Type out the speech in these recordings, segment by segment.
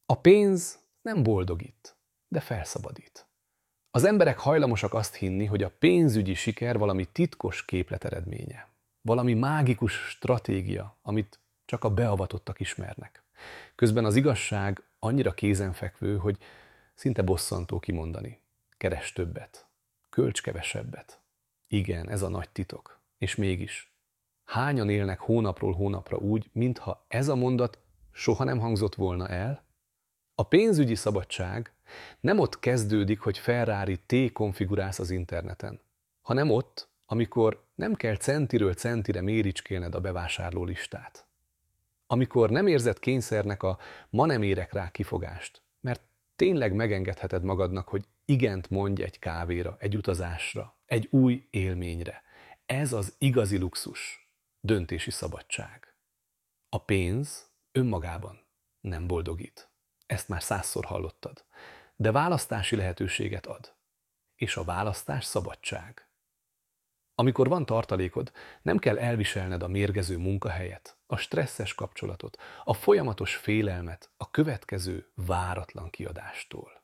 A pénz nem boldogít, de felszabadít. Az emberek hajlamosak azt hinni, hogy a pénzügyi siker valami titkos képlet eredménye. Valami mágikus stratégia, amit csak a beavatottak ismernek. Közben az igazság annyira kézenfekvő, hogy szinte bosszantó kimondani. Keresd többet, költs kevesebbet. Igen, ez a nagy titok. És mégis, hányan élnek hónapról hónapra úgy, mintha ez a mondat soha nem hangzott volna el? A pénzügyi szabadság nem ott kezdődik, hogy Ferrari T-konfigurálsz az interneten, hanem ott, amikor nem kell centiről centire méricskélned a bevásárló listát. Amikor nem érzed kényszernek a ma nem érek rá kifogást, mert tényleg megengedheted magadnak, hogy igent mondj egy kávéra, egy utazásra, egy új élményre. Ez az igazi luxus, döntési szabadság. A pénz önmagában nem boldogít. Ezt már 100-szor hallottad. De választási lehetőséget ad. És a választás szabadság. Amikor van tartalékod, nem kell elviselned a mérgező munkahelyet, a stresszes kapcsolatot, a folyamatos félelmet a következő váratlan kiadástól.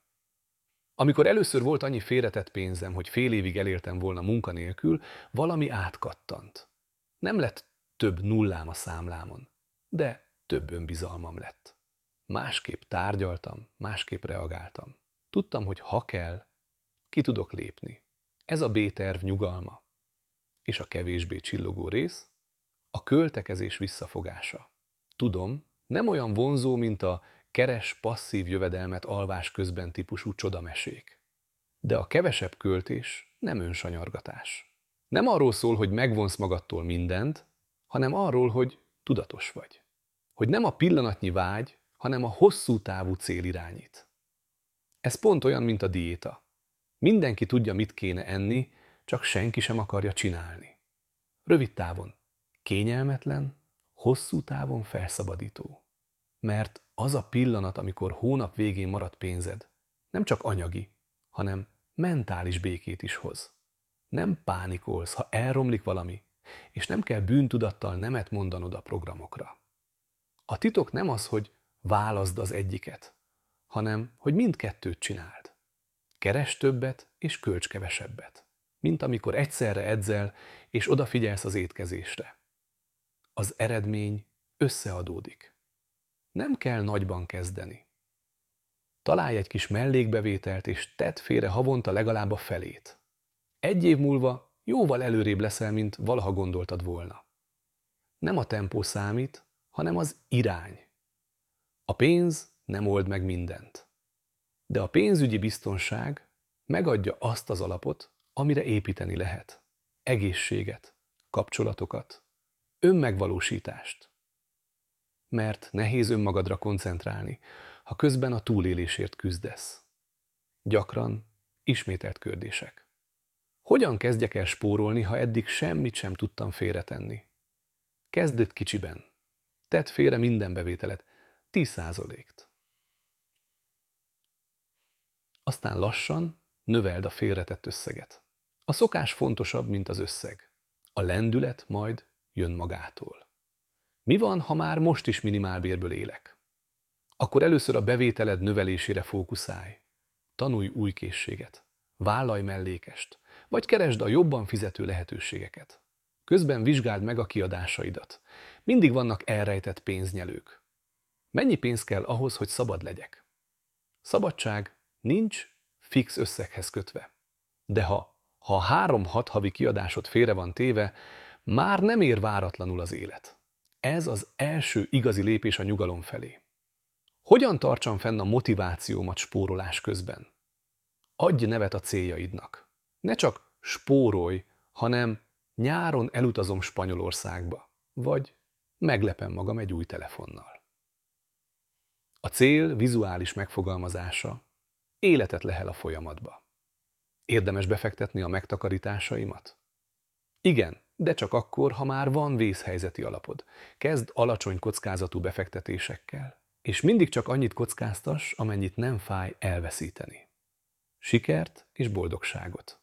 Amikor először volt annyi félretett pénzem, hogy fél évig eléltem volna munkanélkül, valami átkattant. Nem lett több nullám a számlámon, de több önbizalmam lett. Másképp tárgyaltam, másképp reagáltam. Tudtam, hogy ha kell, ki tudok lépni. Ez a B-terv nyugalma. És a kevésbé csillogó rész, a költekezés visszafogása. Tudom, nem olyan vonzó, mint a keres passzív jövedelmet alvás közben típusú csodamesék. De a kevesebb költés nem önsanyargatás. Nem arról szól, hogy megvonsz magadtól mindent, hanem arról, hogy tudatos vagy. Hogy nem a pillanatnyi vágy, hanem a hosszú távú cél irányít. Ez pont olyan, mint a diéta. Mindenki tudja, mit kéne enni, csak senki sem akarja csinálni. Rövid távon kényelmetlen, hosszú távon felszabadító. Mert az a pillanat, amikor hónap végén marad pénzed, nem csak anyagi, hanem mentális békét is hoz. Nem pánikolsz, ha elromlik valami, és nem kell bűntudattal nemet mondanod a programokra. A titok nem az, hogy válaszd az egyiket, hanem, hogy mindkettőt csináld. Keresd többet és költs kevesebbet, mint amikor egyszerre edzel és odafigyelsz az étkezésre. Az eredmény összeadódik. Nem kell nagyban kezdeni. Találj egy kis mellékbevételt és tedd félre havonta legalább a felét. 1 év múlva jóval előrébb leszel, mint valaha gondoltad volna. Nem a tempó számít, hanem az irány. A pénz nem old meg mindent. De a pénzügyi biztonság megadja azt az alapot, amire építeni lehet. Egészséget, kapcsolatokat, önmegvalósítást. Mert nehéz önmagadra koncentrálni, ha közben a túlélésért küzdesz. Gyakran ismételt kérdések. Hogyan kezdjek el spórolni, ha eddig semmit sem tudtam félretenni? Kezdd kicsiben. Tedd félre minden bevételet, 10%-t. Aztán lassan növeld a félretett összeget. A szokás fontosabb, mint az összeg. A lendület majd jön magától. Mi van, ha már most is minimálbérből élek? Akkor először a bevételed növelésére fókuszálj. Tanulj új készséget. Vállalj mellékest. Vagy keresd a jobban fizető lehetőségeket. Közben vizsgáld meg a kiadásaidat. Mindig vannak elrejtett pénznyelők. Mennyi pénz kell ahhoz, hogy szabad legyek? Szabadság nincs fix összeghez kötve. De ha 3-6 havi kiadásod félre van téve, már nem ér váratlanul az élet. Ez az első igazi lépés a nyugalom felé. Hogyan tartsam fenn a motivációmat spórolás közben? Adj nevet a céljaidnak. Ne csak spórolj, hanem nyáron elutazom Spanyolországba, vagy meglepem magam egy új telefonnal. A cél vizuális megfogalmazása életet lehel a folyamatba. Érdemes befektetni a megtakarításaimat? Igen, de csak akkor, ha már van vészhelyzeti alapod. Kezd alacsony kockázatú befektetésekkel, és mindig csak annyit kockáztass, amennyit nem fáj elveszíteni. Sikert és boldogságot!